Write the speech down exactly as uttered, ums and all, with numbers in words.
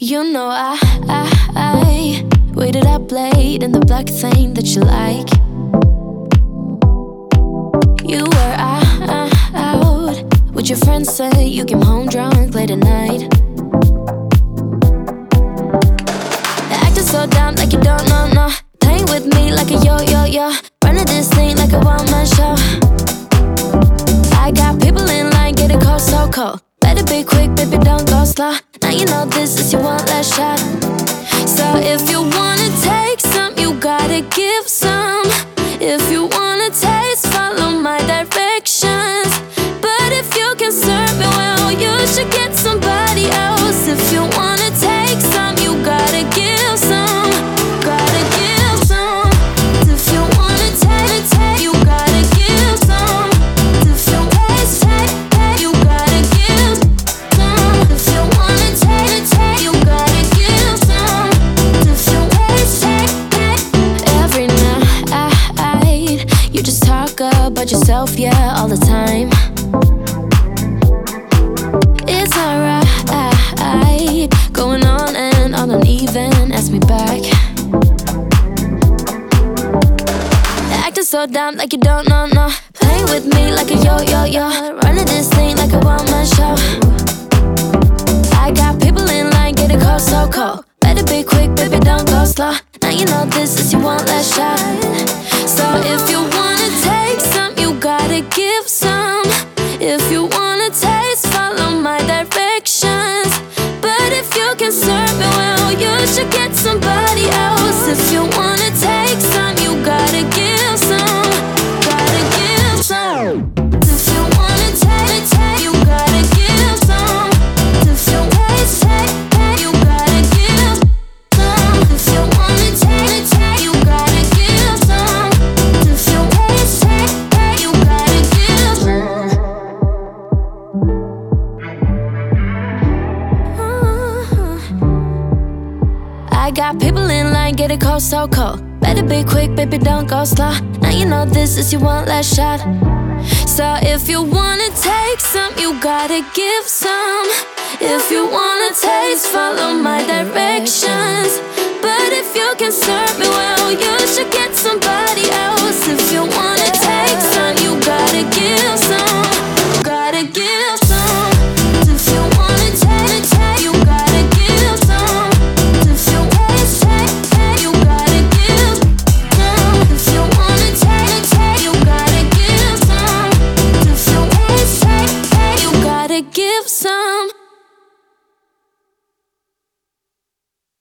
You know I, I, I waited up late in the black thing that you like. You were out, out with your friends, say you came home drunk late at night. Acting so dumb like you don't know, no. Playing with me like a yo-yo-yo. Running this thing like a one-man show. I got people in line getting cold, so cold. Better be quick, baby, don't go slow. Now you know this is your one last shot. So if you wanna take some, you gotta give some. If you wanna taste, follow my directions. But if you can serve me well, you should get somebody else. If you wanna take some, you gotta give some. Gotta give some. If you wanna take, take, you gotta give some. If you waste, take, take, you gotta give some. If you wanna take, take, you gotta give some. If you waste, take, take. Every night, you just talk about yourself, yeah, all the time. It's alright, going on and on uneven, ask me back. Acting so dumb like you don't know, no. Playing with me like a yo-yo-yo. Running this thing like a one-man show. I got people in line getting cold, so cold. Better be quick, baby, don't go slow. Now you know this is your one last shot. So if you wanna take some, you gotta give some. If you wanna taste, follow my directions. But if you can serve me well, you should get somebody else. If you wanna take some, you gotta give some. Gotta give some. If you wanna take, take, you gotta give some. If you waste, take, take, you gotta give some. If you wanna take, take, you gotta give some. If you waste, take, take, you gotta give some. I got people in line getting cold, so cold. Better be quick, baby, don't go slow. Now you know this is your one last shot. So if you wanna take some, you gotta give some. If you wanna taste, follow my